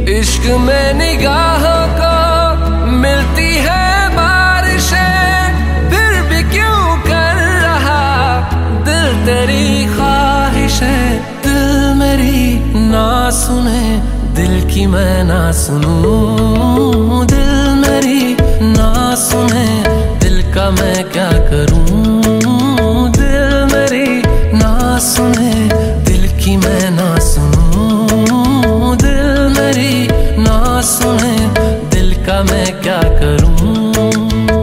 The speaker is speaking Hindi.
इश्क में निगाहों को मिलती है बारिशें, फिर भी क्यों कर रहा दिल तेरी ख्वाहिशें। दिल मेरी ना सुने, दिल की मैं ना सुनूं,